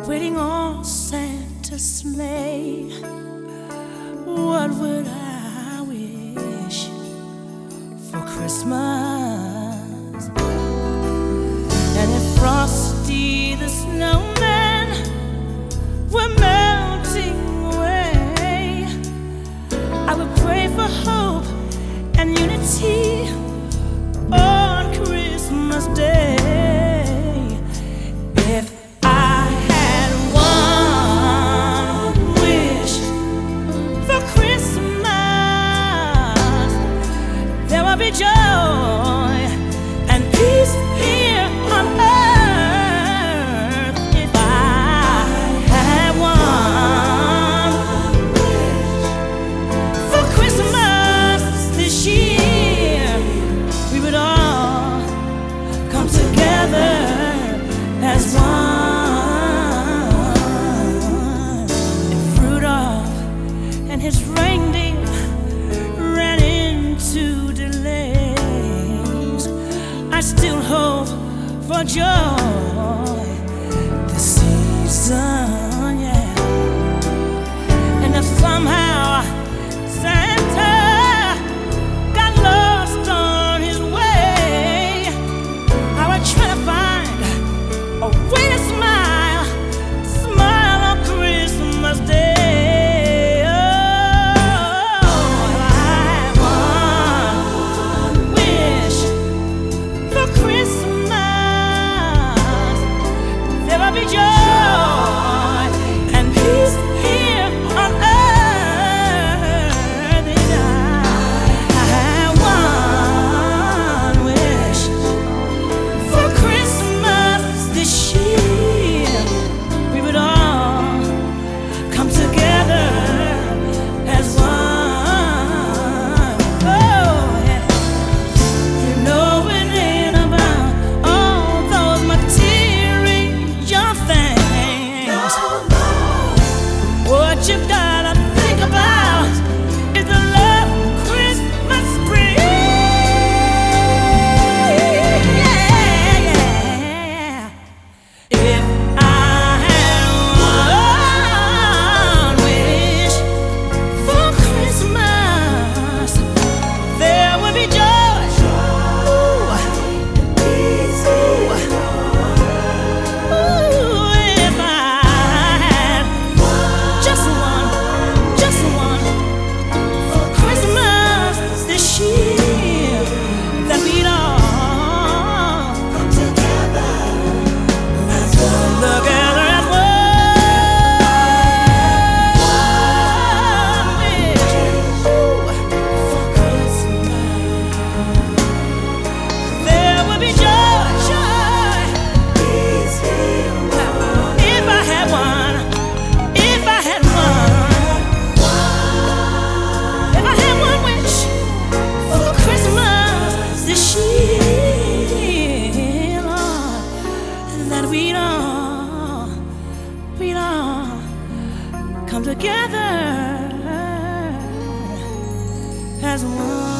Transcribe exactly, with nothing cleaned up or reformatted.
waiting on Santa's sleigh. What would I wish for Christmas? And if Frosty the Snowman were melting away, I would pray for hope and unity on Christmas Day. If I had one wish for Christmas, there would be joy and peace here on earth. If I had one wish for Christmas this year, we would all come together as one. If Rudolph and his reindeer ran into delays, I still hope for joy this season, yeah. And if somehow Santa got lost on his way, I would try to find a way to smile, smile on Christmas Day. Oh, if I had one wish for Christmas, there would be joy and peace here on earth. If I had one wish for Christmas this year, we would all come together as one. Oh, yeah. You know it ain't about all those material things. What you gotta think about is the love Christmas brings. Yeah, yeah. If I had one wish for Christmas, there would be joy. Ooh. Ooh, if I had just one, just one for Christmas this year, that we'd all come together as one, together as one wish. Ooh, for Christmas, there would be joy, joy. If I had one, if I had one, if I had one wish for Christmas this year, Lord, that we'd all, we'd all come together as one.